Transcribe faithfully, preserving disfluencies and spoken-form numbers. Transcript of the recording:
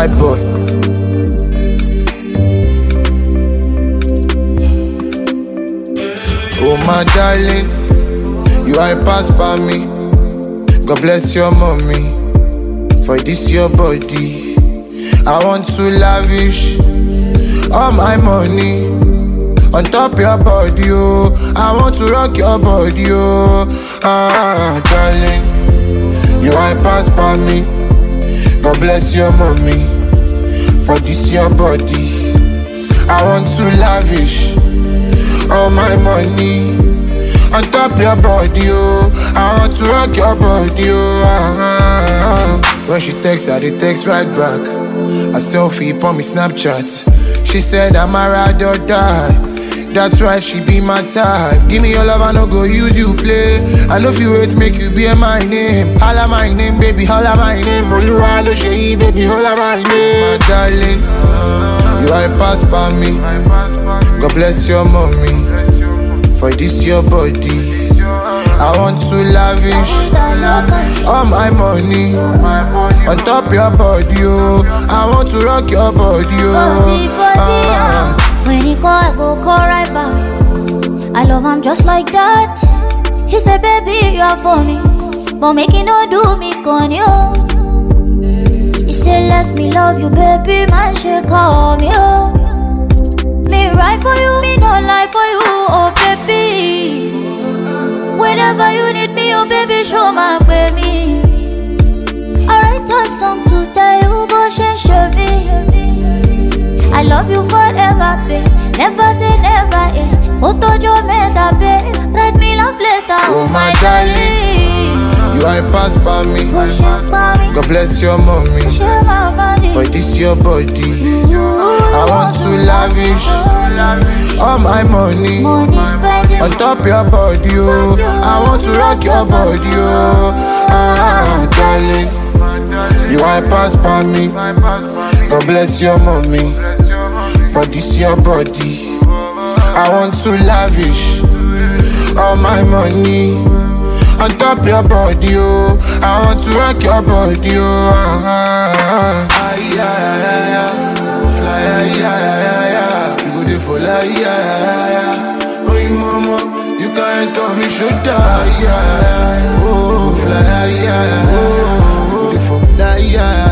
White boy. Oh my darling, you I pass by me. God bless your mommy for this your body. I want to lavish all my money on top your body, oh. I want to rock your body, oh. Ah, darling, you I pass by me. God bless your mommy for this your body. I want to lavish all my money on top your body, oh. I want to rock your body, oh. Ah, when she texts, I dey text right back. A selfie on me Snapchat. She said I'm a ride or die. That's right, she be my type. Give me your love, I no go use you play. I know if you wait, make you be my name. Holla my name, baby, holla my name. Oluwa lo ṣe, baby, holla my name. My darling, you I pass by me. God bless your mommy for this your body. I want to lavish all my money on top your body, oh. I want to rock your body, oh. Ah. When he call, I go call right back. I love him just like that. He said, baby, you are funny, but make it no do me con you. He said, let me love you, baby, man, she call me, oh. Me right for you, me no lie for you, oh baby. Whenever you need me, oh baby, show my baby. I write a song to tell you, but she show me. I love you forever, babe. Never say never, eh. Otojo meda, babe. Write me love letter, oh my darling. You I pass by me. God bless your mommy for this your body. I want to lavish all my money on top your body, oh. I want to rock your body, oh. Ah, darling, you I pass by me. God bless your mommy for this your body. I want to lavish all my money on top your body, oh. I want to rock your body, oh. Ah, ah, yeah, yeah, yeah. You go fly, yeah, yeah, yeah. You go there for like, yeah, yeah. Oh, you mama, you can't stop me, should die, yeah. Oh, fly, yeah, yeah. Oh, you go there for like, yeah.